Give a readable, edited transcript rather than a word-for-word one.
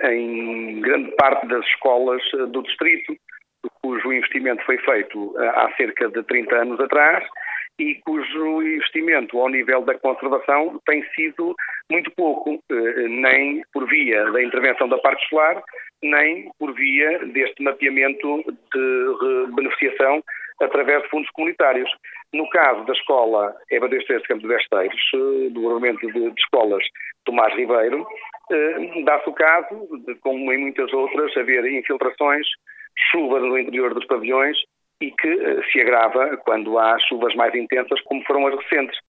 em grande parte das escolas do distrito, cujo investimento foi feito há cerca de 30 anos atrás e cujo investimento ao nível da conservação tem sido muito pouco, nem por via da intervenção da parte escolar, nem por via deste mapeamento de beneficiação através de fundos comunitários. No caso da escola Eva dos Três Campos Besteiros, do Agrupamento de Escolas Tomás Ribeiro, dá-se o caso, como em muitas outras, haver infiltrações, chuva no interior dos pavilhões e que se agrava quando há chuvas mais intensas, como foram as recentes.